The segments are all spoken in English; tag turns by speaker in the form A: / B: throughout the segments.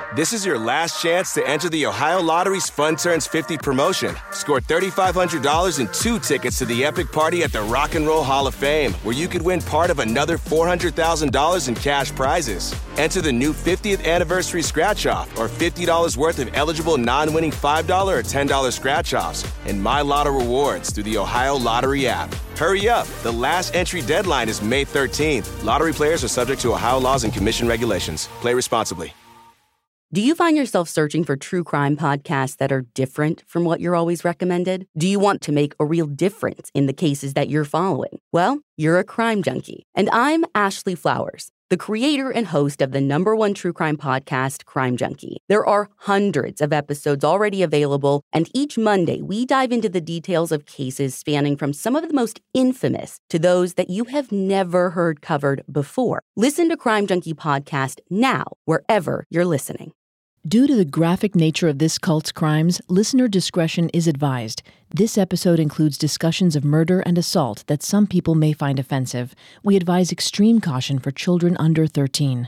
A: This is your last chance to enter the Ohio Lottery's Fun Turns 50 promotion. Score $3,500 and 2 tickets to the epic party at the Rock and Roll Hall of Fame, where you could win part of another $400,000 in cash prizes. Enter the new 50th anniversary scratch-off or $50 worth of eligible non-winning $5 or $10 scratch-offs and My Lotto rewards through the Ohio Lottery app. Hurry up. The last entry deadline is May 13th. Lottery players are subject to Ohio laws and commission regulations. Play responsibly.
B: Do you find yourself searching for true crime podcasts that are different from what you're always recommended? Do you want to make a real difference in the cases that you're following? Well, you're a crime junkie. And I'm Ashley Flowers, the creator and host of the #1 true crime podcast, Crime Junkie. There are hundreds of episodes already available, and each Monday we dive into the details of cases spanning from some of the most infamous to those that you have never heard covered before. Listen to Crime Junkie Podcast now, wherever you're listening.
C: Due to the graphic nature of this cult's crimes, listener discretion is advised. This episode includes discussions of murder and assault that some people may find offensive. We advise extreme caution for children under 13.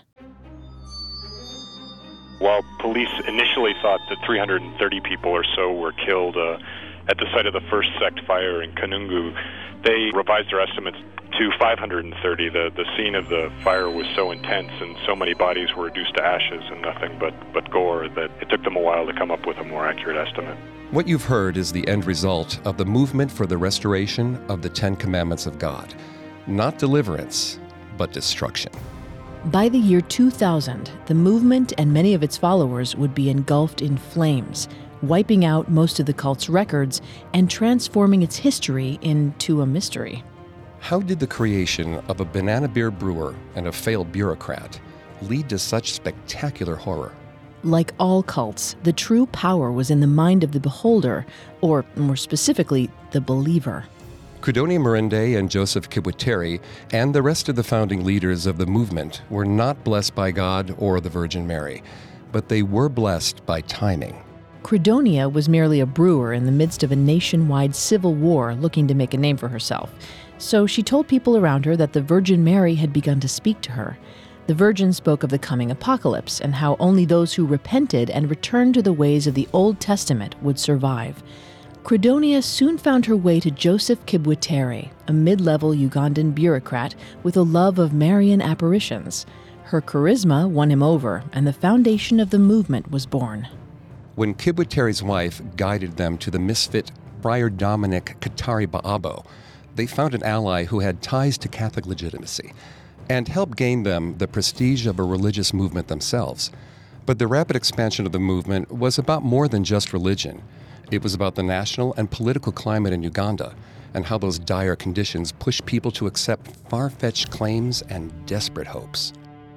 D: While police initially thought that 330 people or so were killed at the site of the first sect fire in Kanungu, they revised their estimates to 530. The scene of the fire was so intense and so many bodies were reduced to ashes and nothing but gore that it took them a while to come up with a more accurate estimate.
E: What you've heard is the end result of the movement for the restoration of the 10 Commandments of God. Not deliverance, but destruction.
C: By the year 2000, the movement and many of its followers would be engulfed in flames, wiping out most of the cult's records and transforming its history into a mystery.
E: How did the creation of a banana beer brewer and a failed bureaucrat lead to such spectacular horror?
C: Like all cults, the true power was in the mind of the beholder, or more specifically, the believer.
E: Credonia Murinde and Joseph Kibwetere and the rest of the founding leaders of the movement were not blessed by God or the Virgin Mary, but they were blessed by timing.
C: Credonia was merely a brewer in the midst of a nationwide civil war looking to make a name for herself. So she told people around her that the Virgin Mary had begun to speak to her. The Virgin spoke of the coming apocalypse and how only those who repented and returned to the ways of the Old Testament would survive. Credonia soon found her way to Joseph Kibwetere, a mid-level Ugandan bureaucrat with a love of Marian apparitions. Her charisma won him over, and the foundation of the movement was born.
E: When Kibwetere's wife guided them to the misfit Friar Dominic Katari Baabo, they found an ally who had ties to Catholic legitimacy and helped gain them the prestige of a religious movement themselves. But the rapid expansion of the movement was about more than just religion. It was about the national and political climate in Uganda and how those dire conditions pushed people to accept far-fetched claims and desperate hopes.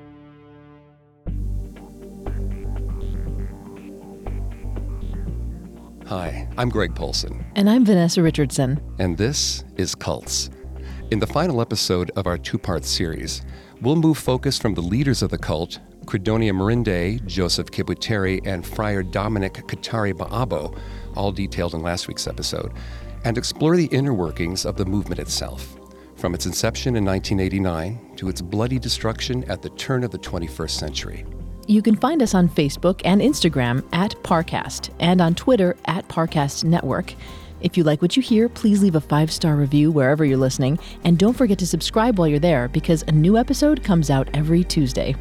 E: Hi, I'm Greg Polson.
C: And I'm Vanessa Richardson.
E: And this is Cults. In the final episode of our 2-part series, we'll move focus from the leaders of the cult, Credonia Murinde, Joseph Kibwetere, and Friar Dominic Katari Baabo, all detailed in last week's episode, and explore the inner workings of the movement itself, from its inception in 1989 to its bloody destruction at the turn of the 21st century.
C: You can find us on Facebook and Instagram at Parcast and on Twitter at Parcast Network. If you like what you hear, please leave a 5-star review wherever you're listening, and don't forget to subscribe while you're there because a new episode comes out every Tuesday.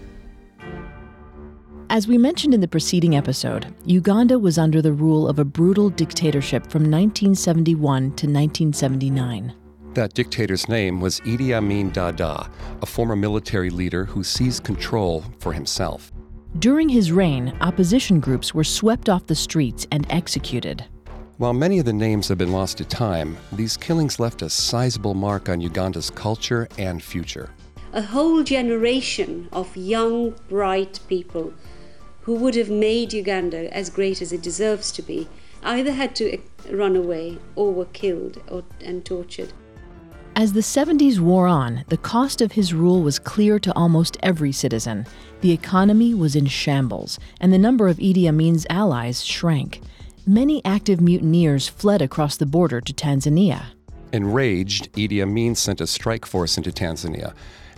C: As we mentioned in the preceding episode, Uganda was under the rule of a brutal dictatorship from 1971 to 1979.
E: That dictator's name was Idi Amin Dada, a former military leader who seized control for himself.
C: During his reign, opposition groups were swept off the streets and executed.
E: While many of the names have been lost to time, these killings left a sizable mark on Uganda's culture and future.
F: A whole generation of young, bright people who would have made Uganda as great as it deserves to be either had to run away or were killed and tortured.
C: As the 70s wore on, the cost of his rule was clear to almost every citizen. The economy was in shambles, and the number of Idi Amin's allies shrank. Many active mutineers fled across the border to Tanzania.
E: Enraged, Idi Amin sent a strike force into Tanzania,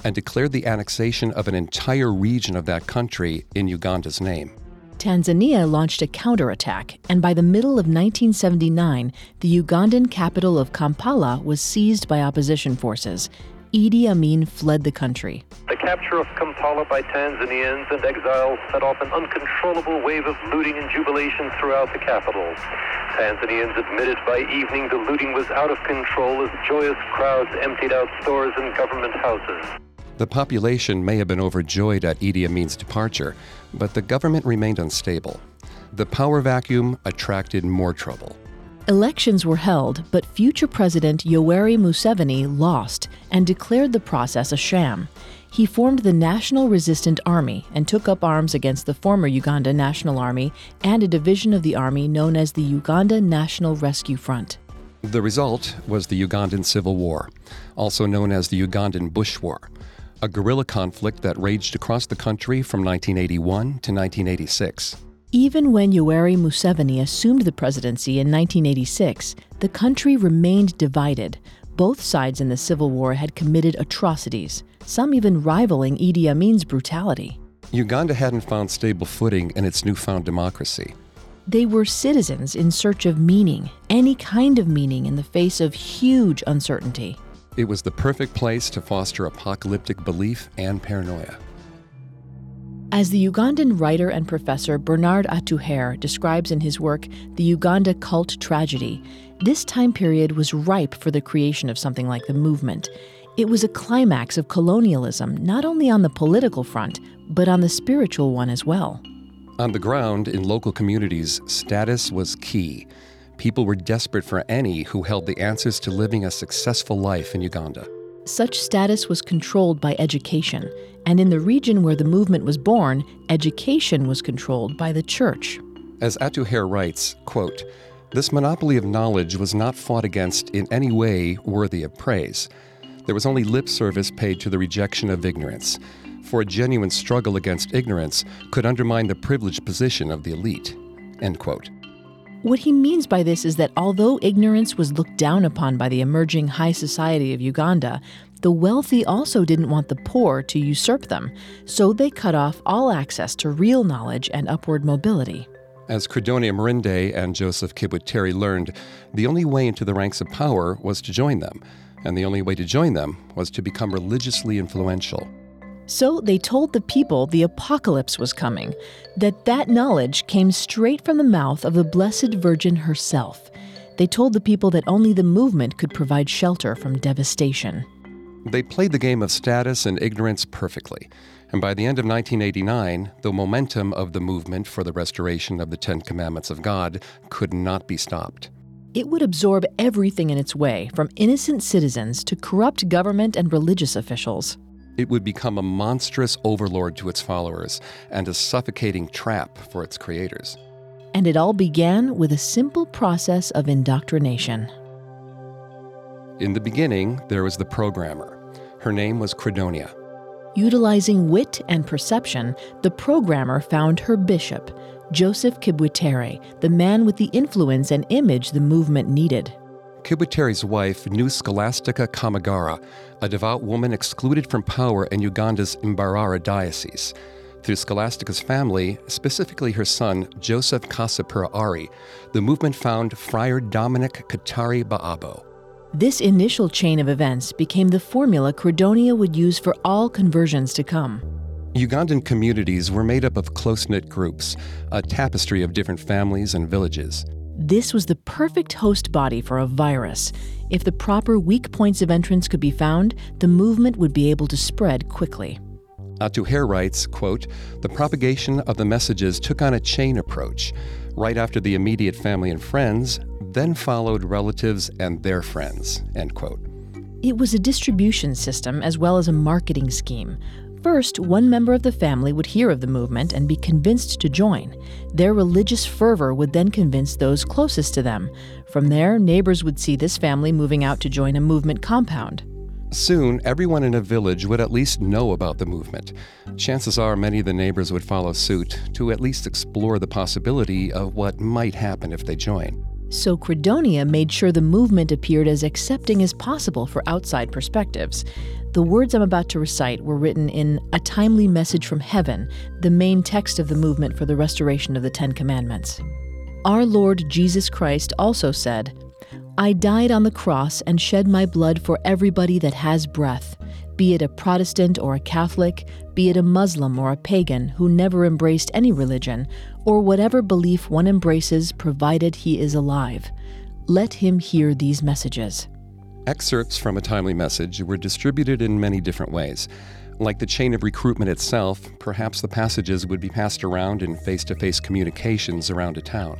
E: and declared the annexation of an entire region of that country in Uganda's name.
C: Tanzania launched a counterattack, and by the middle of 1979, the Ugandan capital of Kampala was seized by opposition forces. Idi Amin fled the country.
G: The capture of Kampala by Tanzanians and exiles set off an uncontrollable wave of looting and jubilation throughout the capital. Tanzanians admitted by evening the looting was out of control as joyous crowds emptied out stores and government houses.
E: The population may have been overjoyed at Idi Amin's departure, but the government remained unstable. The power vacuum attracted more trouble.
C: Elections were held, but future President Yoweri Museveni lost and declared the process a sham. He formed the National Resistant Army and took up arms against the former Uganda National Army and a division of the army known as the Uganda National Rescue Front.
E: The result was the Ugandan Civil War, also known as the Ugandan Bush War, a guerrilla conflict that raged across the country from 1981 to 1986.
C: Even when Yoweri Museveni assumed the presidency in 1986, the country remained divided. Both sides in the civil war had committed atrocities, some even rivaling Idi Amin's brutality.
E: Uganda hadn't found stable footing in its newfound democracy.
C: They were citizens in search of meaning, any kind of meaning in the face of huge uncertainty.
E: It was the perfect place to foster apocalyptic belief and paranoia.
C: As the Ugandan writer and professor Bernard Atuhaire describes in his work, The Uganda Cult Tragedy, this time period was ripe for the creation of something like the movement. It was a climax of colonialism, not only on the political front, but on the spiritual one as well.
E: On the ground, in local communities, status was key. People were desperate for any who held the answers to living a successful life in Uganda.
C: Such status was controlled by education, and in the region where the movement was born, education was controlled by the church.
E: As Atuhaire writes, quote, "This monopoly of knowledge was not fought against in any way worthy of praise. There was only lip service paid to the rejection of ignorance, for a genuine struggle against ignorance could undermine the privileged position of the elite." End quote.
C: What he means by this is that although ignorance was looked down upon by the emerging high society of Uganda, the wealthy also didn't want the poor to usurp them, so they cut off all access to real knowledge and upward mobility.
E: As Credonia Murinde and Joseph Kibwetere learned, the only way into the ranks of power was to join them, and the only way to join them was to become religiously influential.
C: So they told the people the apocalypse was coming, that knowledge came straight from the mouth of the Blessed Virgin herself. They told the people that only the movement could provide shelter from devastation.
E: They played the game of status and ignorance perfectly, and by the end of 1989, the momentum of the movement for the restoration of the Ten Commandments of God could not be stopped.
C: It would absorb everything in its way, from innocent citizens to corrupt government and religious officials.
E: It would become a monstrous overlord to its followers and a suffocating trap for its creators.
C: And it all began with a simple process of indoctrination.
E: In the beginning, there was the programmer. Her name was Credonia.
C: Utilizing wit and perception, the programmer found her bishop, Joseph Kibwetere, the man with the influence and image the movement needed.
E: Kibwetere's wife knew Scholastica Kamagara, a devout woman excluded from power in Uganda's Mbarara diocese. Through Scholastica's family, specifically her son, Joseph Kasipura Ari, the movement found Friar Dominic Katari Baabo.
C: This initial chain of events became the formula Credonia would use for all conversions to come.
E: Ugandan communities were made up of close-knit groups, a tapestry of different families and villages.
C: This was the perfect host body for a virus. If the proper weak points of entrance could be found, the movement would be able to spread quickly.
E: Atuhaire writes, quote, "The propagation of the messages took on a chain approach. Right after the immediate family and friends, then followed relatives and their friends," end quote.
C: It was a distribution system as well as a marketing scheme. First, one member of the family would hear of the movement and be convinced to join. Their religious fervor would then convince those closest to them. From there, neighbors would see this family moving out to join a movement compound.
E: Soon, everyone in a village would at least know about the movement. Chances are many of the neighbors would follow suit to at least explore the possibility of what might happen if they join.
C: So Credonia made sure the movement appeared as accepting as possible for outside perspectives. The words I'm about to recite were written in A Timely Message from Heaven, the main text of the movement for the restoration of the Ten Commandments. Our Lord Jesus Christ also said, "I died on the cross and shed my blood for everybody that has breath, be it a Protestant or a Catholic, be it a Muslim or a pagan who never embraced any religion, or whatever belief one embraces provided he is alive. Let him hear these messages."
E: Excerpts from A Timely Message were distributed in many different ways. Like the chain of recruitment itself, perhaps the passages would be passed around in face-to-face communications around a town.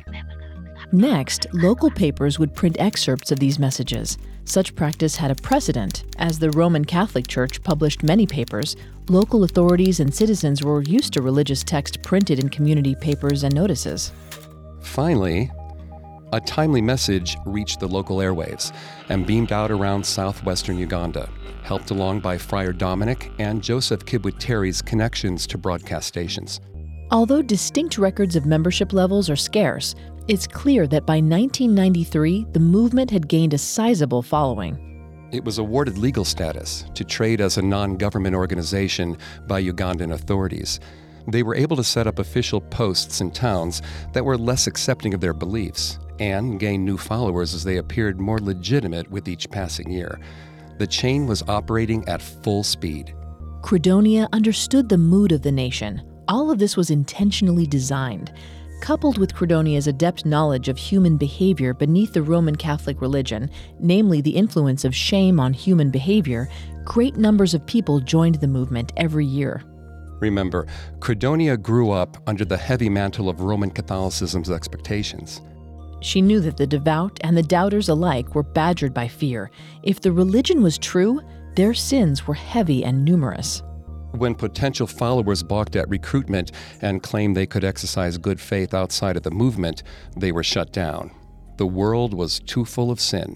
C: Next, local papers would print excerpts of these messages. Such practice had a precedent. As the Roman Catholic Church published many papers, local authorities and citizens were used to religious text printed in community papers and notices.
E: Finally, A Timely Message reached the local airwaves and beamed out around southwestern Uganda, helped along by Friar Dominic and Joseph Kibweteri's connections to broadcast stations.
C: Although distinct records of membership levels are scarce, it's clear that by 1993, the movement had gained a sizable following.
E: It was awarded legal status to trade as a non-government organization by Ugandan authorities. They were able to set up official posts in towns that were less accepting of their beliefs and gain new followers as they appeared more legitimate with each passing year. The chain was operating at full speed.
C: Credonia understood the mood of the nation. All of this was intentionally designed. Coupled with Credonia's adept knowledge of human behavior beneath the Roman Catholic religion, namely the influence of shame on human behavior, great numbers of people joined the movement every year.
E: Remember, Credonia grew up under the heavy mantle of Roman Catholicism's expectations.
C: She knew that the devout and the doubters alike were badgered by fear. If the religion was true, their sins were heavy and numerous.
E: When potential followers balked at recruitment and claimed they could exercise good faith outside of the movement, they were shut down. The world was too full of sin.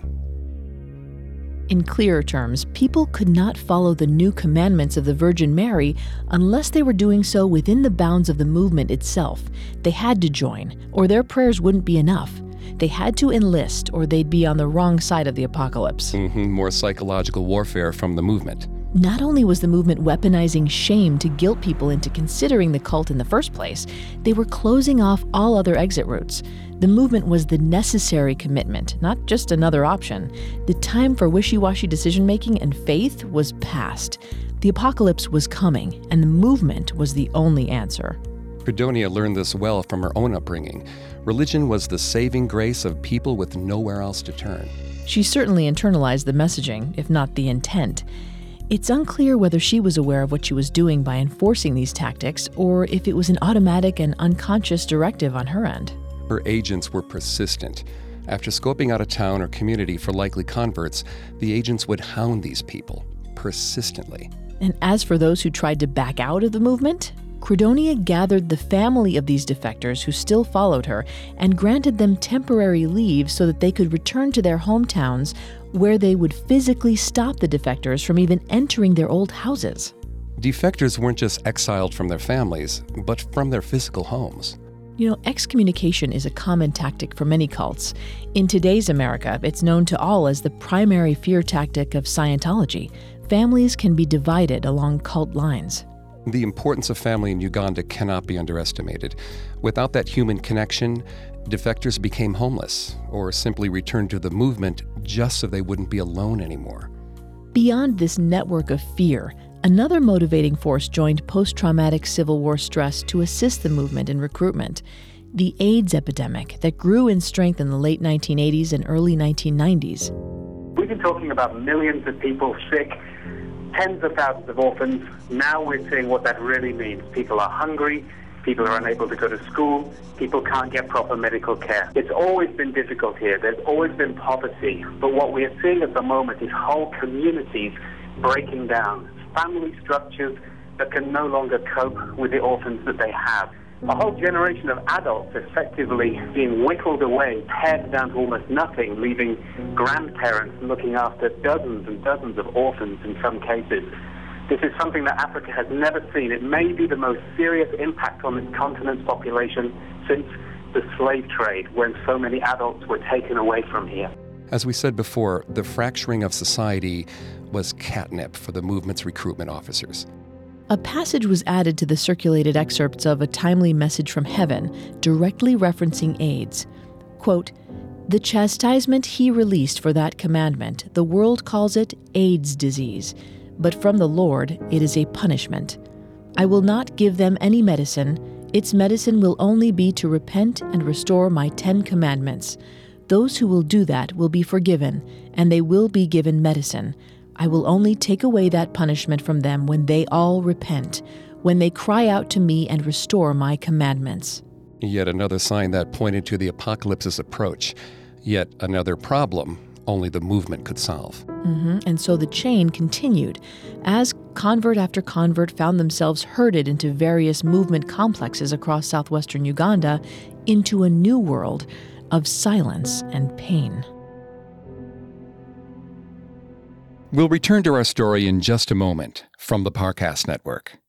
C: In clearer terms, people could not follow the new commandments of the Virgin Mary unless they were doing so within the bounds of the movement itself. They had to join, or their prayers wouldn't be enough. They had to enlist, or they'd be on the wrong side of the apocalypse.
E: More psychological warfare from the movement.
C: Not only was the movement weaponizing shame to guilt people into considering the cult in the first place, they were closing off all other exit routes. The movement was the necessary commitment, not just another option. The time for wishy-washy decision-making and faith was past. The apocalypse was coming, and the movement was the only answer.
E: Credonia learned this well from her own upbringing. Religion was the saving grace of people with nowhere else to turn.
C: She certainly internalized the messaging, if not the intent. It's unclear whether she was aware of what she was doing by enforcing these tactics, or if it was an automatic and unconscious directive on her end.
E: Her agents were persistent. After scoping out a town or community for likely converts, the agents would hound these people persistently.
C: And as for those who tried to back out of the movement, Credonia gathered the family of these defectors who still followed her and granted them temporary leave so that they could return to their hometowns, where they would physically stop the defectors from even entering their old houses.
E: Defectors weren't just exiled from their families, but from their physical homes.
C: You know, excommunication is a common tactic for many cults. In today's America, it's known to all as the primary fear tactic of Scientology. Families can be divided along cult lines.
E: The importance of family in Uganda cannot be underestimated. Without that human connection, defectors became homeless or simply returned to the movement just so they wouldn't be alone anymore.
C: Beyond this network of fear, another motivating force joined post-traumatic Civil War stress to assist the movement in recruitment: the AIDS epidemic that grew in strength in the late 1980s and early 1990s.
H: We've been talking about millions of people sick, tens of thousands of orphans. Now we're seeing what that really means. People are hungry, people are unable to go to school, people can't get proper medical care. It's always been difficult here. There's always been poverty. But what we are seeing at the moment is whole communities breaking down, family structures that can no longer cope with the orphans that they have. A whole generation of adults effectively being whittled away, pared down to almost nothing, leaving grandparents looking after dozens and dozens of orphans in some cases. This is something that Africa has never seen. It may be the most serious impact on this continent's population since the slave trade when so many adults were taken away from here.
E: As we said before, the fracturing of society was catnip for the movement's recruitment officers.
C: A passage was added to the circulated excerpts of A Timely Message from Heaven, directly referencing AIDS. Quote, "The chastisement he released for that commandment, the world calls it AIDS disease, but from the Lord it is a punishment. I will not give them any medicine. Its medicine will only be to repent and restore my 10 commandments. Those who will do that will be forgiven, and they will be given medicine. I will only take away that punishment from them when they all repent, when they cry out to me and restore my commandments."
E: Yet another sign that pointed to the apocalypse's approach. Yet another problem only the movement could solve.
C: And so the chain continued as convert after convert found themselves herded into various movement complexes across southwestern Uganda into a new world of silence and pain.
E: We'll return to our story in just a moment from the Parcast Network.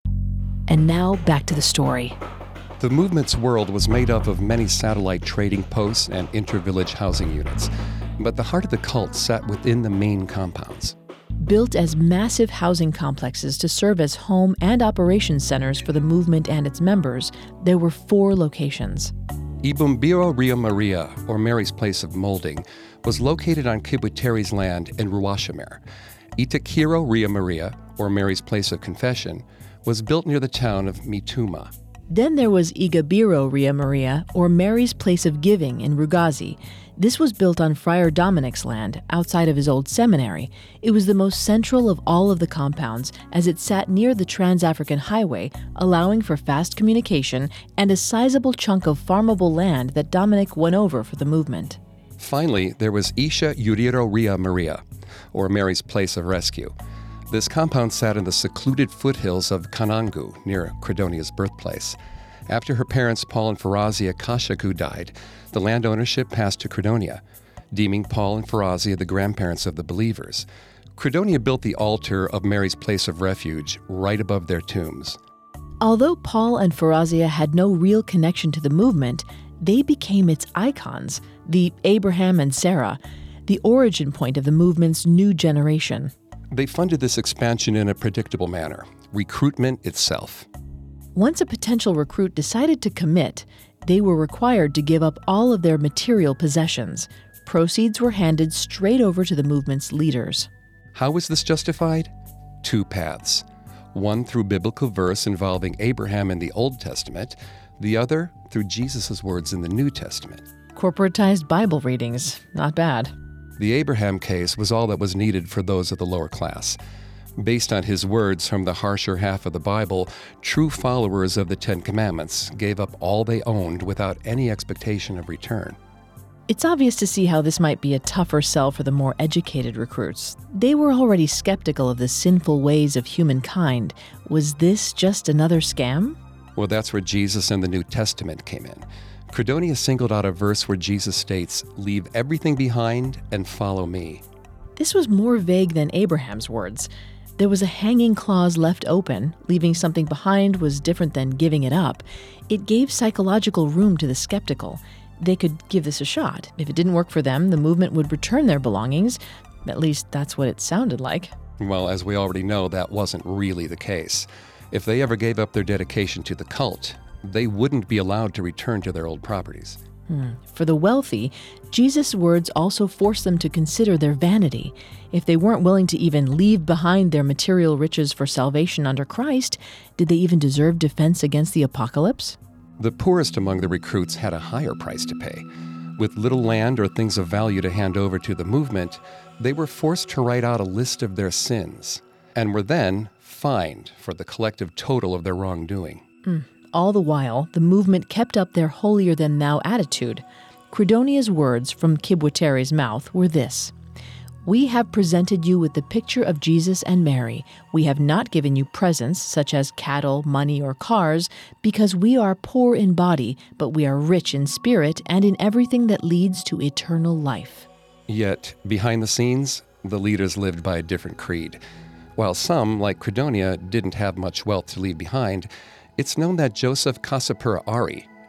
C: And now back to the story.
E: The movement's world was made up of many satellite trading posts and inter-village housing units, but the heart of the cult sat within the main compounds.
C: Built as massive housing complexes to serve as home and operations centers for the movement and its members, there were 4 locations.
E: Ibumbiro Ria Maria, or Mary's Place of Molding, was located on Kibweteri's land in Ruwashimere. Itakiro Ria Maria, or Mary's Place of Confession, was built near the town of Mituma.
C: Then there was Igabiro Ria Maria, or Mary's Place of Giving in Rugazi. This was built on Friar Dominic's land, outside of his old seminary. It was the most central of all of the compounds, as it sat near the Trans-African Highway, allowing for fast communication and a sizable chunk of farmable land that Dominic won over for the movement.
E: Finally, there was Isha Yuriro Ria Maria, or Mary's Place of Rescue. This compound sat in the secluded foothills of Kanangu, near Credonia's birthplace. After her parents, Paul and Farazia Kashaku, died, the land ownership passed to Credonia, deeming Paul and Farazia the grandparents of the believers. Credonia built the altar of Mary's Place of Refuge right above their tombs.
C: Although Paul and Farazia had no real connection to the movement, they became its icons, the Abraham and Sarah, the origin point of the movement's new generation.
E: They funded this expansion in a predictable manner, recruitment itself.
C: Once a potential recruit decided to commit, they were required to give up all of their material possessions. Proceeds were handed straight over to the movement's leaders.
E: How was this justified? 2 paths. One through biblical verse involving Abraham in the Old Testament, the other through Jesus' words in the New Testament.
C: Corporatized Bible readings, not bad.
E: The Abraham case was all that was needed for those of the lower class. Based on his words from the harsher half of the Bible, true followers of the 10 Commandments gave up all they owned without any expectation of return.
C: It's obvious to see how this might be a tougher sell for the more educated recruits. They were already skeptical of the sinful ways of humankind. Was this just another scam?
E: Well, that's where Jesus and the New Testament came in. Credonia singled out a verse where Jesus states, "Leave everything behind and follow me."
C: This was more vague than Abraham's words. There was a hanging clause left open. Leaving something behind was different than giving it up. It gave psychological room to the skeptical. They could give this a shot. If it didn't work for them, the movement would return their belongings. At least that's what it sounded like.
E: Well, as we already know, that wasn't really the case. If they ever gave up their dedication to the cult, they wouldn't be allowed to return to their old properties.
C: For the wealthy, Jesus' words also forced them to consider their vanity. If they weren't willing to even leave behind their material riches for salvation under Christ, did they even deserve defense against the apocalypse?
E: The poorest among the recruits had a higher price to pay. With little land or things of value to hand over to the movement, they were forced to write out a list of their sins, and were then fined for the collective total of their wrongdoing.
C: All the while, the movement kept up their holier-than-thou attitude. Credonia's words from Kibweteri's mouth were this: "We have presented you with the picture of Jesus and Mary. We have not given you presents such as cattle, money, or cars, because we are poor in body, but we are rich in spirit and in everything that leads to eternal life."
E: Yet, behind the scenes, the leaders lived by a different creed. While some, like Credonia, didn't have much wealth to leave behind, it's known that Joseph Kasapura Ari,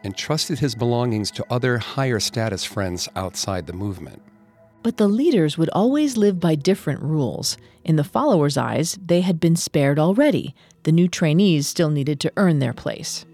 E: entrusted his belongings to other higher status friends outside the movement.
C: But the leaders would always live by different rules. In the followers' eyes, they had been spared already. The new trainees still needed to earn their place.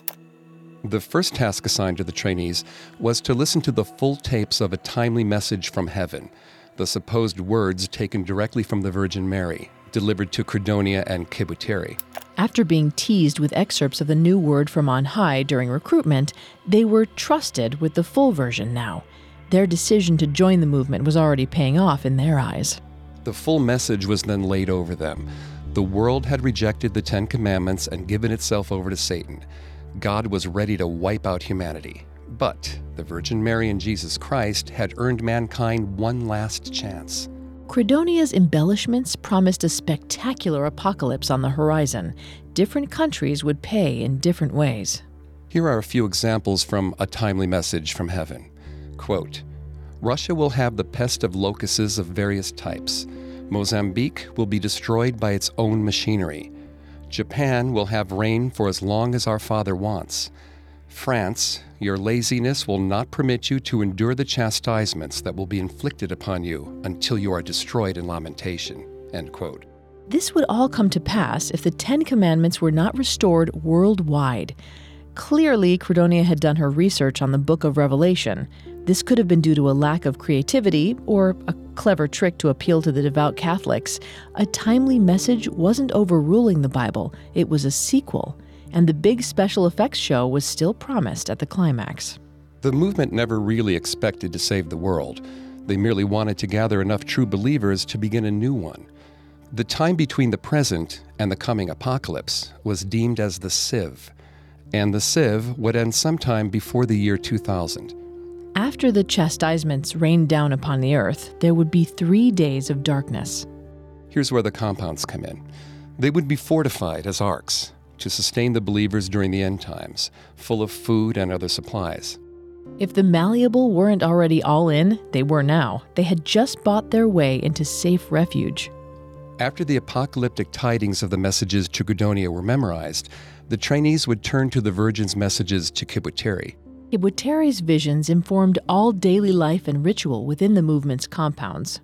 E: The first task assigned to the trainees was to listen to the full tapes of a timely message from heaven, the supposed words taken directly from the Virgin Mary, delivered to Credonia and Kibuteri.
C: After being teased with excerpts of the new word from on high during recruitment, they were trusted with the full version now. Their decision to join the movement was already paying off in their eyes.
E: The full message was then laid over them. The world had rejected the Ten Commandments and given itself over to Satan. God was ready to wipe out humanity. But the Virgin Mary and Jesus Christ had earned mankind one last chance.
C: Credonia's embellishments promised a spectacular apocalypse on the horizon. Different countries would pay in different ways.
E: Here are a few examples from A Timely Message from Heaven. Quote, Russia will have the pest of locusts of various types. Mozambique will be destroyed by its own machinery. Japan will have rain for as long as our Father wants. France, your laziness will not permit you to endure the chastisements that will be inflicted upon you until you are destroyed in lamentation. End quote.
C: This would all come to pass if the Ten Commandments were not restored worldwide. Clearly, Credonia had done her research on the Book of Revelation. This could have been due to a lack of creativity or a clever trick to appeal to the devout Catholics. A Timely Message wasn't overruling the Bible, it was a sequel. And the big special effects show was still promised at the climax.
E: The movement never really expected to save the world. They merely wanted to gather enough true believers to begin a new one. The time between the present and the coming apocalypse was deemed as the Civ, and the Civ would end sometime before the year 2000.
C: After the chastisements rained down upon the earth, there would be 3 days of darkness.
E: Here's where the compounds come in. They would be fortified as arks to sustain the believers during the end times, full of food and other supplies.
C: If the malleable weren't already all in, they were now. They had just bought their way into safe refuge.
E: After the apocalyptic tidings of the messages to Credonia were memorized, the trainees would turn to the Virgin's messages to Kibuteri.
C: Kibuteri's visions informed all daily life and ritual within the movement's compounds.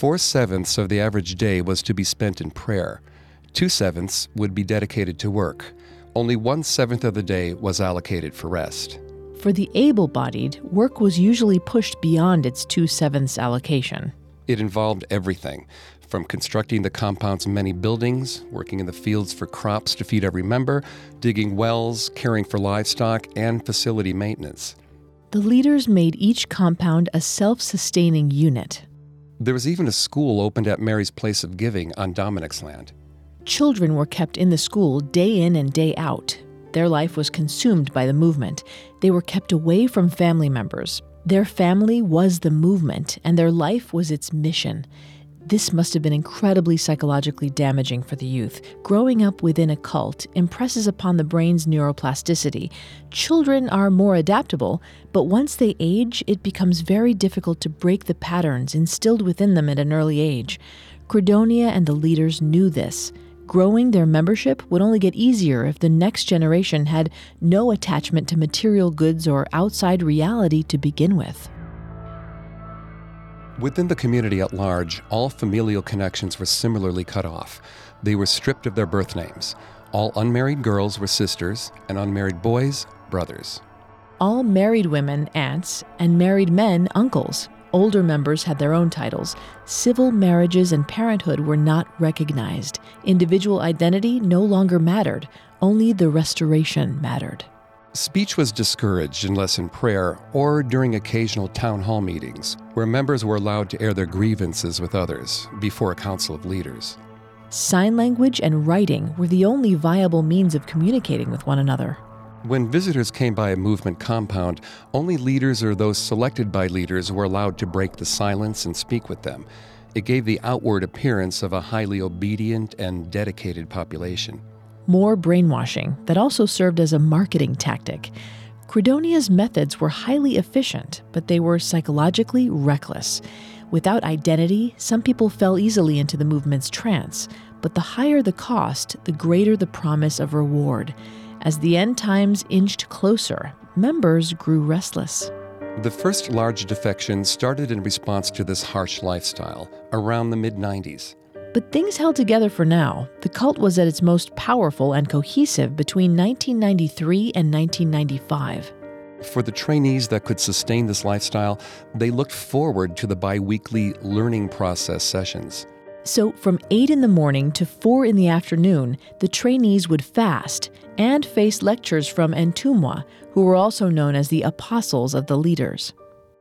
E: 4/7 of the average day was to be spent in prayer. 2/7 would be dedicated to work. Only 1/7 of the day was allocated for rest.
C: For the able-bodied, work was usually pushed beyond its 2/7 allocation.
E: It involved everything, from constructing the compound's many buildings, working in the fields for crops to feed every member, digging wells, caring for livestock, and facility maintenance.
C: The leaders made each compound a self-sustaining unit.
E: There was even a school opened at Mary's Place of Giving on Dominic's land.
C: Children were kept in the school day in and day out. Their life was consumed by the movement. They were kept away from family members. Their family was the movement, and their life was its mission. This must have been incredibly psychologically damaging for the youth. Growing up within a cult impresses upon the brain's neuroplasticity. Children are more adaptable, but once they age, it becomes very difficult to break the patterns instilled within them at an early age. Credonia and the leaders knew this. Growing their membership would only get easier if the next generation had no attachment to material goods or outside reality to begin with.
E: Within the community at large, all familial connections were similarly cut off. They were stripped of their birth names. All unmarried girls were sisters, and unmarried boys, brothers.
C: All married women, aunts, and married men, uncles. Older members had their own titles. Civil marriages and parenthood were not recognized. Individual identity no longer mattered. Only the restoration mattered.
E: Speech was discouraged unless in prayer or during occasional town hall meetings, where members were allowed to air their grievances with others before a council of leaders.
C: Sign language and writing were the only viable means of communicating with one another.
E: When visitors came by a movement compound, only leaders or those selected by leaders were allowed to break the silence and speak with them. It gave the outward appearance of a highly obedient and dedicated population.
C: More brainwashing that also served as a marketing tactic. Credonia's methods were highly efficient, but they were psychologically reckless. Without identity, some people fell easily into the movement's trance, but the higher the cost, the greater the promise of reward. As the end times inched closer, members grew restless.
E: The first large defection started in response to this harsh lifestyle around the mid-90s.
C: But things held together for now. The cult was at its most powerful and cohesive between 1993 and 1995.
E: For the trainees that could sustain this lifestyle, they looked forward to the bi-weekly learning process sessions.
C: So from 8 in the morning to 4 in the afternoon, the trainees would fast and face lectures from Entumwa, who were also known as the apostles of the leaders.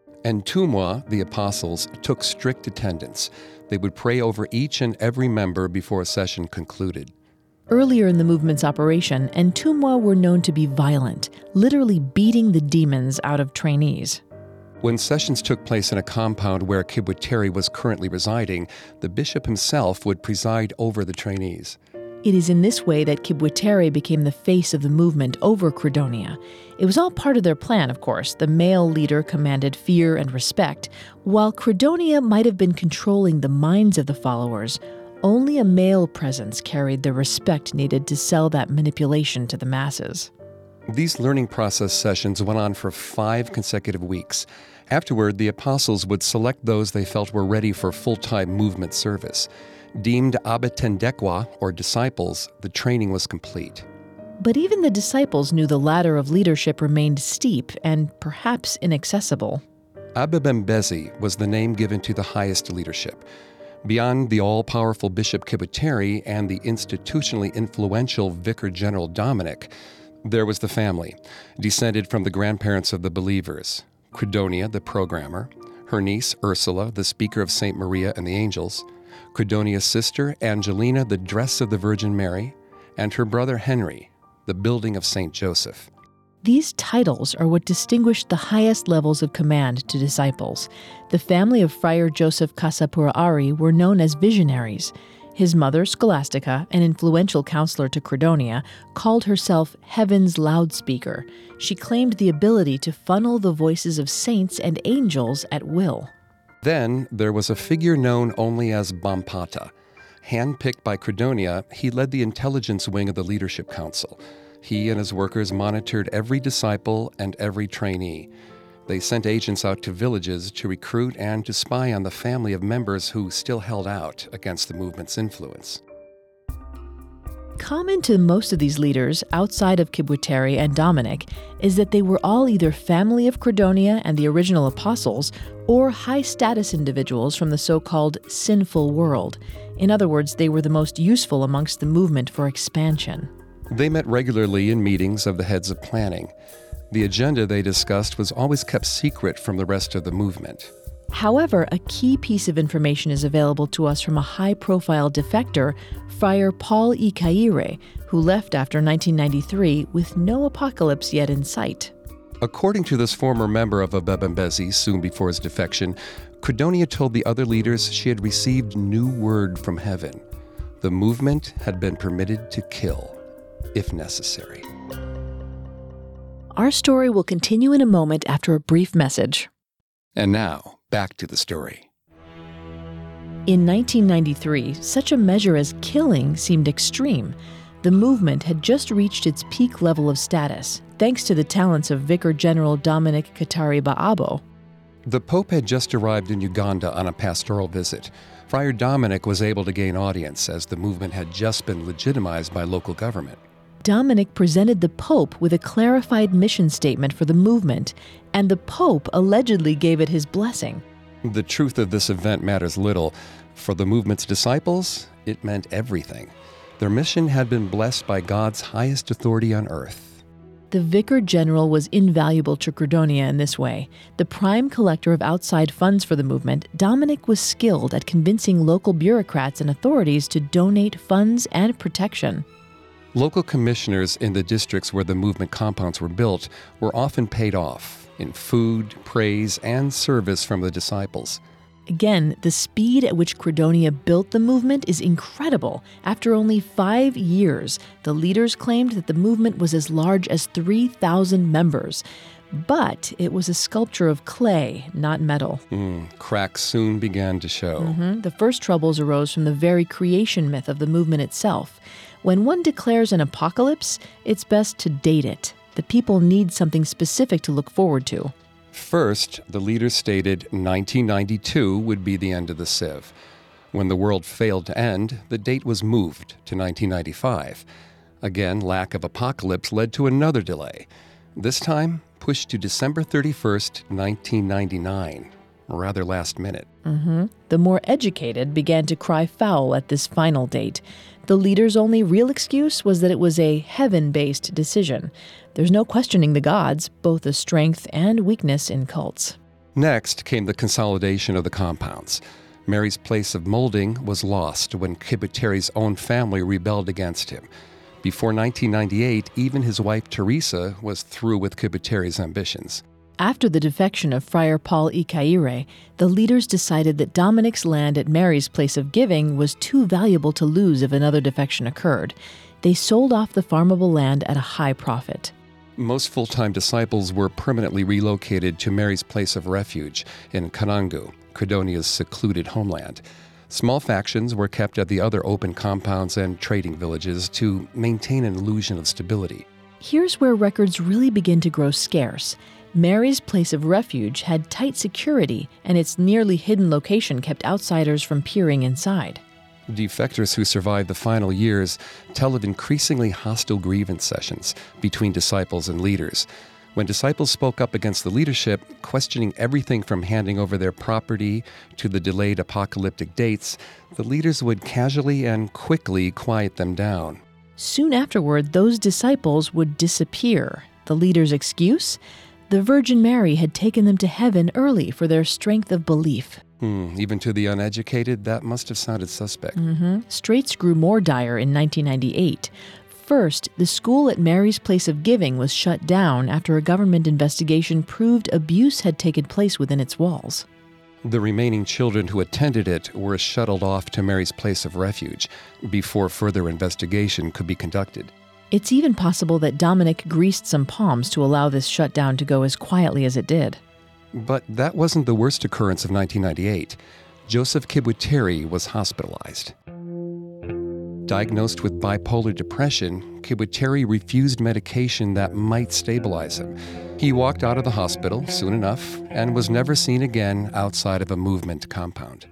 E: Entumwa, the apostles, took strict attendance. They would pray over each and every member before a session concluded.
C: Earlier in the movement's operation, Entumwa were known to be violent, literally beating the demons out of trainees.
E: When sessions took place in a compound where Kibwetere was currently residing, the bishop himself would preside over the trainees.
C: It is in this way that Kibwetere became the face of the movement over Credonia. It was all part of their plan, of course. The male leader commanded fear and respect, while Credonia might have been controlling the minds of the followers. Only a male presence carried the respect needed to sell that manipulation to the masses.
E: These learning process sessions went on for 5 consecutive weeks. Afterward, the apostles would select those they felt were ready for full-time movement service. Deemed Abetendekwa, or disciples, the training was complete.
C: But even the disciples knew the ladder of leadership remained steep and perhaps inaccessible.
E: Abebembezi was the name given to the highest leadership. Beyond the all-powerful Bishop Kibwetere and the institutionally influential Vicar General Dominic, there was the family, descended from the grandparents of the believers, Credonia, the programmer, her niece Ursula, the speaker of St. Maria and the Angels, Credonia's sister Angelina, the dress of the Virgin Mary, and her brother Henry, the building of St. Joseph.
C: These titles are what distinguished the highest levels of command to disciples. The family of Friar Joseph Kasapura-Ari were known as visionaries. His mother, Scholastica, an influential counselor to Credonia, called herself Heaven's loudspeaker. She claimed the ability to funnel the voices of saints and angels at will.
E: Then there was a figure known only as Bampata. Handpicked by Credonia, he led the intelligence wing of the Leadership Council. He and his workers monitored every disciple and every trainee. They sent agents out to villages to recruit and to spy on the family of members who still held out against the movement's influence.
C: Common to most of these leaders, outside of Kibwetere and Dominic, is that they were all either family of Credonia and the original apostles, or high-status individuals from the so-called sinful world. In other words, they were the most useful amongst the movement for expansion.
E: They met regularly in meetings of the heads of planning. The agenda they discussed was always kept secret from the rest of the movement.
C: However, a key piece of information is available to us from a high-profile defector, Friar Paul Ikaire, who left after 1993 with no apocalypse yet in sight.
E: According to this former member of Abebembezi, soon before his defection, Credonia told the other leaders she had received new word from heaven. The movement had been permitted to kill, if necessary.
C: Our story will continue in a moment after a brief message.
E: And now, back to the story.
C: In 1993, such a measure as killing seemed extreme. The movement had just reached its peak level of status, thanks to the talents of Vicar General Dominic Kataryi-Baabo.
E: The Pope had just arrived in Uganda on a pastoral visit. Friar Dominic was able to gain audience as the movement had just been legitimized by local government.
C: Dominic presented the Pope with a clarified mission statement for the movement, and the Pope allegedly gave it his blessing.
E: The truth of this event matters little. For the movement's disciples, it meant everything. Their mission had been blessed by God's highest authority on earth.
C: The Vicar General was invaluable to Credonia in this way. The prime collector of outside funds for the movement, Dominic was skilled at convincing local bureaucrats and authorities to donate funds and protection.
E: Local commissioners in the districts where the movement compounds were built were often paid off in food, praise, and service from the disciples.
C: Again, the speed at which Credonia built the movement is incredible. After only 5 years, the leaders claimed that the movement was as large as 3,000 members. But it was a sculpture of clay, not metal.
E: Cracks soon began to show.
C: The first troubles arose from the very creation myth of the movement itself. When one declares an apocalypse, it's best to date it. The people need something specific to look forward to.
E: First, the leaders stated 1992 would be the end of the Civ. When the world failed to end, the date was moved to 1995. Again, lack of apocalypse led to another delay. This time, pushed to December 31st, 1999. Rather last minute.
C: The more educated began to cry foul at this final date. The leaders' only real excuse was that it was a heaven-based decision. There's no questioning the gods, both a strength and weakness in cults.
E: Next came the consolidation of the compounds. Mary's place of molding was lost when Kibuteri's own family rebelled against him. Before 1998, even his wife Teresa was through with Kibuteri's ambitions.
C: After the defection of Friar Paul Icaire, the leaders decided that Dominic's land at Mary's place of giving was too valuable to lose if another defection occurred. They sold off the farmable land at a high profit.
E: Most full-time disciples were permanently relocated to Mary's place of refuge in Kanungu, Credonia's secluded homeland. Small factions were kept at the other open compounds and trading villages to maintain an illusion of stability.
C: Here's where records really begin to grow scarce. Mary's place of refuge had tight security, and its nearly hidden location kept outsiders from peering inside.
E: Defectors who survived the final years tell of increasingly hostile grievance sessions between disciples and leaders. When disciples spoke up against the leadership, questioning everything from handing over their property to the delayed apocalyptic dates, the leaders would casually and quickly quiet them down.
C: Soon afterward, those disciples would disappear. The leaders' excuse? The Virgin Mary had taken them to heaven early for their strength of belief.
E: Even to the uneducated, that must have sounded suspect.
C: Straits grew more dire in 1998. First, the school at Mary's place of giving was shut down after a government investigation proved abuse had taken place within its walls.
E: The remaining children who attended it were shuttled off to Mary's place of refuge before further investigation could be conducted.
C: It's even possible that Dominic greased some palms to allow this shutdown to go as quietly as it did.
E: But that wasn't the worst occurrence of 1998. Joseph Kibuteri was hospitalized. Diagnosed with bipolar depression, Kibuteri refused medication that might stabilize him. He walked out of the hospital soon enough and was never seen again outside of a movement compound.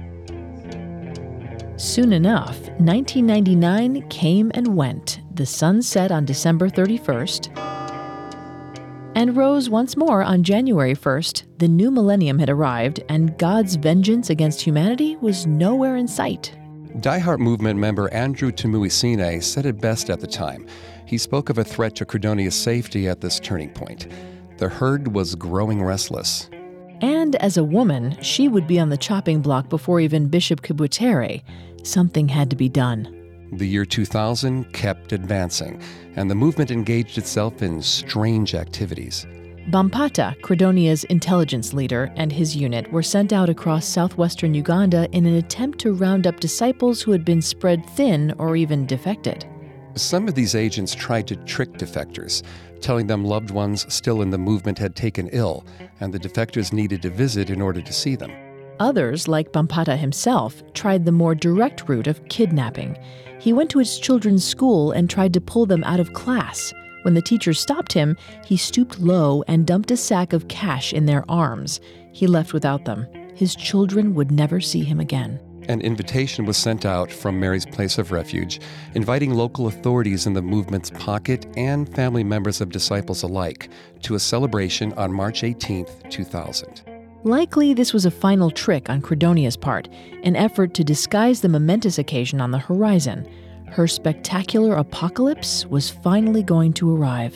C: Soon enough, 1999 came and went. The sun set on December 31st and rose once more on January 1st. The new millennium had arrived, and God's vengeance against humanity was nowhere in sight.
E: Die Heart Movement member Andrew Tumuisine said it best at the time. He spoke of a threat to Credonia's safety at this turning point. The herd was growing restless.
C: And as a woman, she would be on the chopping block before even Bishop Kibuteri. Something had to be done.
E: The year 2000 kept advancing, and the movement engaged itself in strange activities.
C: Bampata, Credonia's intelligence leader, and his unit were sent out across southwestern Uganda in an attempt to round up disciples who had been spread thin or even defected.
E: Some of these agents tried to trick defectors, telling them loved ones still in the movement had taken ill, and the defectors needed to visit in order to see them.
C: Others, like Bampata himself, tried the more direct route of kidnapping. He went to his children's school and tried to pull them out of class. When the teacher stopped him, he stooped low and dumped a sack of cash in their arms. He left without them. His children would never see him again.
E: An invitation was sent out from Mary's place of refuge, inviting local authorities in the movement's pocket and family members of disciples alike to a celebration on March 18, 2000.
C: Likely, this was a final trick on Credonia's part, an effort to disguise the momentous occasion on the horizon. Her spectacular apocalypse was finally going to arrive.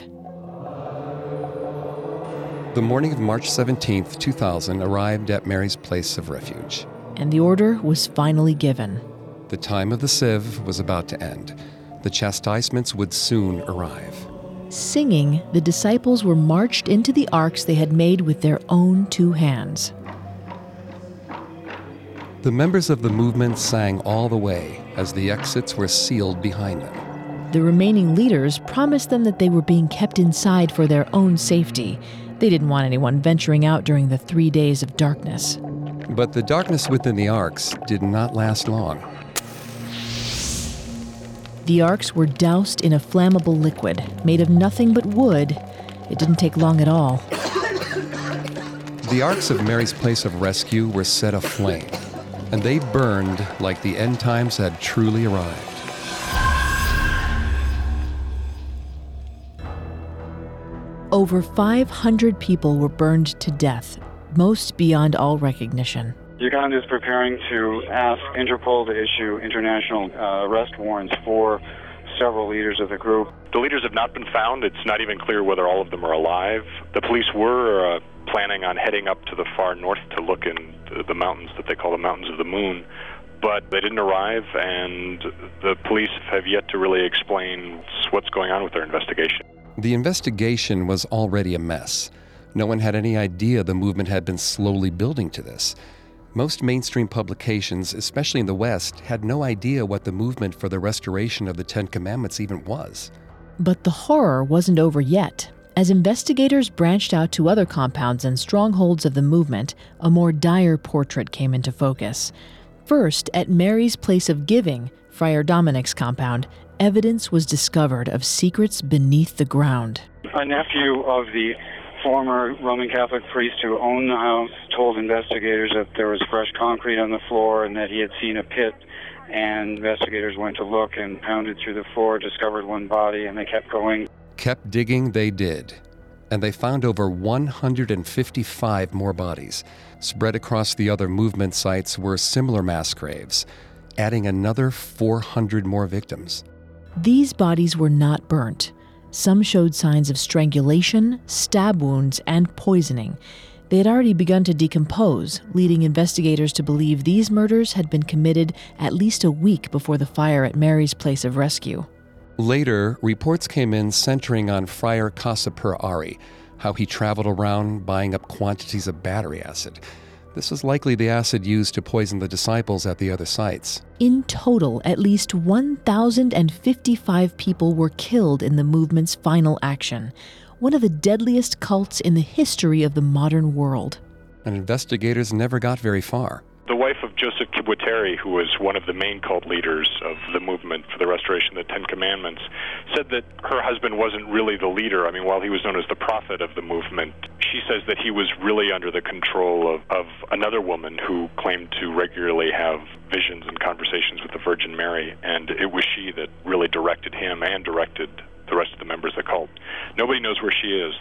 E: The morning of March 17, 2000 arrived at Mary's place of refuge.
C: And the order was finally given.
E: The time of the Civ was about to end. The chastisements would soon arrive.
C: Singing, the disciples were marched into the arks they had made with their own two hands.
E: The members of the movement sang all the way as the exits were sealed behind them.
C: The remaining leaders promised them that they were being kept inside for their own safety. They didn't want anyone venturing out during the 3 days of darkness.
E: But the darkness within the arks did not last long.
C: The arcs were doused in a flammable liquid made of nothing but wood. It didn't take long at all.
E: The arcs of Mary's place of rescue were set aflame, and they burned like the end times had truly arrived.
C: Over 500 people were burned to death, most beyond all recognition.
I: Uganda is preparing to ask Interpol to issue international arrest warrants for several leaders of the group.
D: The leaders have not been found. It's not even clear whether all of them are alive. The police were planning on heading up to the far north to look in the mountains that they call the Mountains of the Moon, but they didn't arrive, and the police have yet to really explain what's going on with their investigation.
E: The investigation was already a mess. No one had any idea the movement had been slowly building to this. Most mainstream publications, especially in the West, had no idea what the movement for the restoration of the Ten Commandments even was.
C: But the horror wasn't over yet. As investigators branched out to other compounds and strongholds of the movement, a more dire portrait came into focus. First, at Mary's place of giving, Friar Dominic's compound, evidence was discovered of secrets beneath the ground.
I: A nephew of the former Roman Catholic priest who owned the house told investigators that there was fresh concrete on the floor and that he had seen a pit, and investigators went to look and pounded through the floor, discovered one body, and they kept going.
E: Kept digging they did, and they found over 155 more bodies. Spread across the other movement sites were similar mass graves, adding another 400 more victims.
C: These bodies were not burnt. Some showed signs of strangulation, stab wounds, and poisoning. They had already begun to decompose, leading investigators to believe these murders had been committed at least a week before the fire at Mary's place of rescue.
E: Later, reports came in centering on Friar Kasapur Ari, how he traveled around buying up quantities of battery acid. This was likely the acid used to poison the disciples at the other sites.
C: In total, at least 1,055 people were killed in the movement's final action, one of the deadliest cults in the history of the modern world.
E: And investigators never got very far.
D: The wife of Joseph Kibwetere, who was one of the main cult leaders of the movement for the restoration of the Ten Commandments, said that her husband wasn't really the leader. I mean, while he was known as the prophet of the movement, she says that he was really under the control of another woman who claimed to regularly have visions and conversations with the Virgin Mary, and it was she that really directed him and directed the rest of the members of the cult. Nobody knows where she is.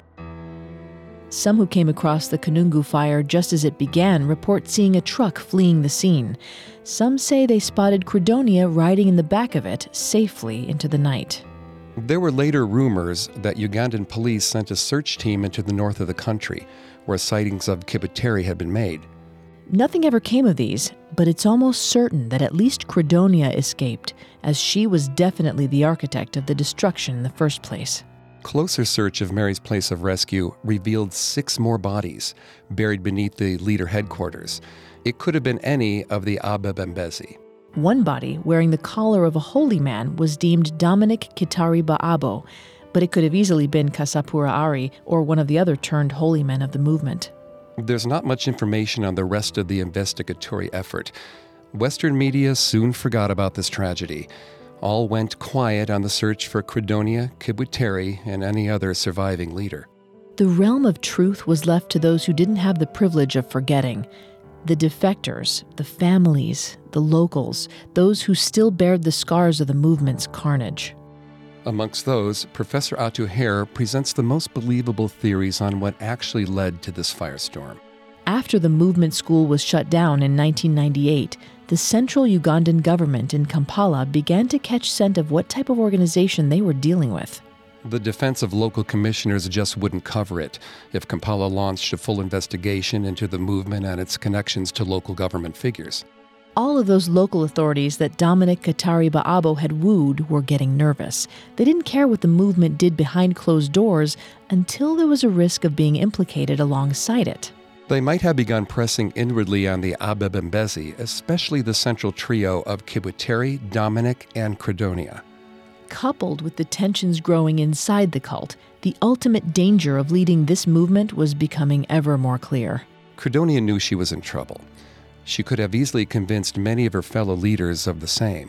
C: Some who came across the Kanungu fire just as it began report seeing a truck fleeing the scene. Some say they spotted Credonia riding in the back of it safely into the night.
E: There were later rumors that Ugandan police sent a search team into the north of the country, where sightings of Kibwetere had been made.
C: Nothing ever came of these, but it's almost certain that at least Credonia escaped, as she was definitely the architect of the destruction in the first place.
E: Closer search of Mary's place of rescue revealed 6 more bodies buried beneath the leader headquarters. It could have been any of the Ababembezi.
C: One body, wearing the collar of a holy man, was deemed Dominic Kitari-Baabo, but it could have easily been Kasapur Ari or one of the other turned holy men of the movement.
E: There's not much information on the rest of the investigatory effort. Western media soon forgot about this tragedy. All went quiet on the search for Credonia, Kibwetere, and any other surviving leader.
C: The realm of truth was left to those who didn't have the privilege of forgetting. The defectors, the families, the locals, those who still bared the scars of the movement's carnage.
E: Amongst those, Professor Atu Hare presents the most believable theories on what actually led to this firestorm.
C: After the movement school was shut down in 1998, the central Ugandan government in Kampala began to catch scent of what type of organization they were dealing with.
E: The defense of local commissioners just wouldn't cover it if Kampala launched a full investigation into the movement and its connections to local government figures.
C: All of those local authorities that Dominic Kitari-Baabo had wooed were getting nervous. They didn't care what the movement did behind closed doors until there was a risk of being implicated alongside it.
E: They might have begun pressing inwardly on the Ababembezi, especially the central trio of Kibwetere, Dominic, and Credonia.
C: Coupled with the tensions growing inside the cult, the ultimate danger of leading this movement was becoming ever more clear.
E: Credonia knew she was in trouble. She could have easily convinced many of her fellow leaders of the same.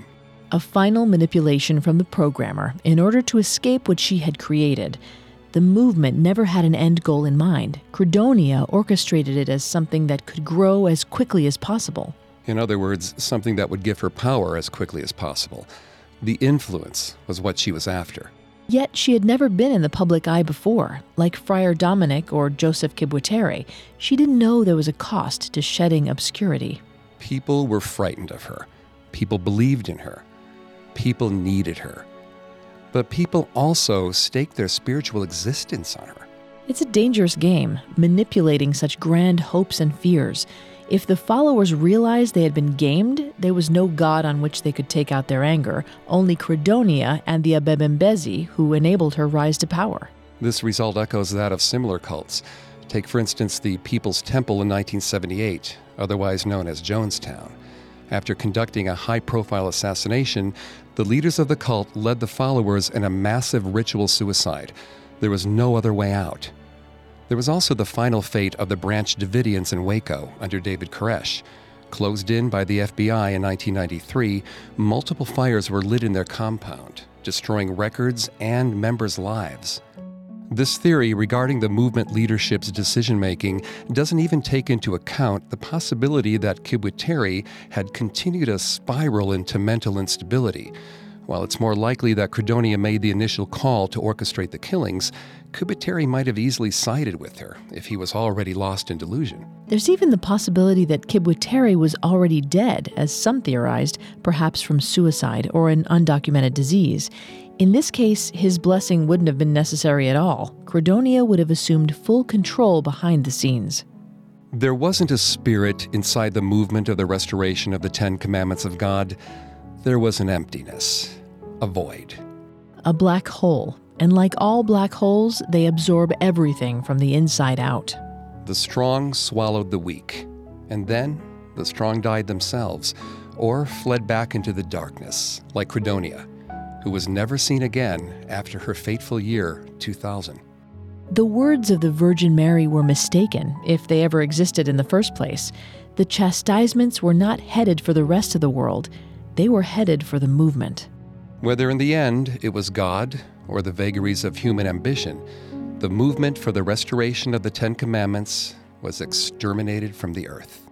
C: A final manipulation from the programmer in order to escape what she had created. The movement never had an end goal in mind. Credonia orchestrated it as something that could grow as quickly as possible.
E: In other words, something that would give her power as quickly as possible. The influence was what she was after.
C: Yet she had never been in the public eye before. Like Friar Dominic or Joseph Kibwetere, she didn't know there was a cost to shedding obscurity.
E: People were frightened of her. People believed in her. People needed her. But people also staked their spiritual existence on her.
C: It's a dangerous game, manipulating such grand hopes and fears. If the followers realized they had been gamed, there was no god on which they could take out their anger, only Credonia and the Abebembezi, who enabled her rise to power.
E: This result echoes that of similar cults. Take, for instance, the People's Temple in 1978, otherwise known as Jonestown. After conducting a high-profile assassination, the leaders of the cult led the followers in a massive ritual suicide. There was no other way out. There was also the final fate of the Branch Davidians in Waco under David Koresh. Closed in by the FBI in 1993, multiple fires were lit in their compound, destroying records and members' lives. This theory regarding the movement leadership's decision-making doesn't even take into account the possibility that Kibwetere had continued a spiral into mental instability. While it's more likely that Credonia made the initial call to orchestrate the killings, Kibwetere might have easily sided with her if he was already lost in delusion.
C: There's even the possibility that Kibwetere was already dead, as some theorized, perhaps from suicide or an undocumented disease. In this case, his blessing wouldn't have been necessary at all. Credonia would have assumed full control behind the scenes.
E: There wasn't a spirit inside the movement of the restoration of the Ten Commandments of God. There was an emptiness, a void.
C: A black hole. And like all black holes, they absorb everything from the inside out.
E: The strong swallowed the weak. And then the strong died themselves, or fled back into the darkness, like Credonia, who was never seen again after her fateful year, 2000.
C: The words of the Virgin Mary were mistaken, if they ever existed in the first place. The chastisements were not headed for the rest of the world. They were headed for the movement.
E: Whether in the end it was God or the vagaries of human ambition, the movement for the restoration of the Ten Commandments was exterminated from the earth.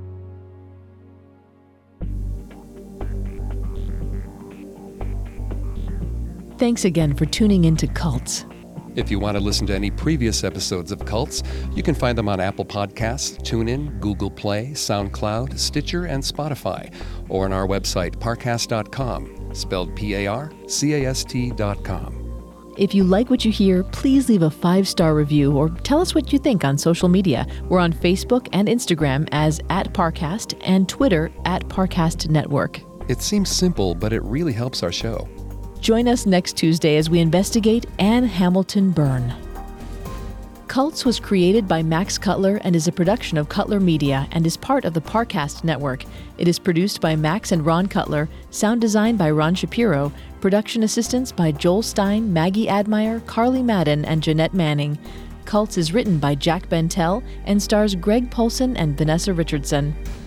C: Thanks again for tuning in to Cults.
E: If you want to listen to any previous episodes of Cults, you can find them on Apple Podcasts, TuneIn, Google Play, SoundCloud, Stitcher, and Spotify, or on our website, parcast.com, spelled Parcast.com.
C: If you like what you hear, please leave a 5-star review or tell us what you think on social media. We're on Facebook and Instagram as @Parcast and Twitter @Parcast Network.
E: It seems simple, but it really helps our show.
C: Join us next Tuesday as we investigate Anne Hamilton Byrne. Cults was created by Max Cutler and is a production of Cutler Media and is part of the Parcast Network. It is produced by Max and Ron Cutler, sound design by Ron Shapiro, production assistance by Joel Stein, Maggie Admire, Carly Madden, and Jeanette Manning. Cults is written by Jack Bentel and stars Greg Polson and Vanessa Richardson.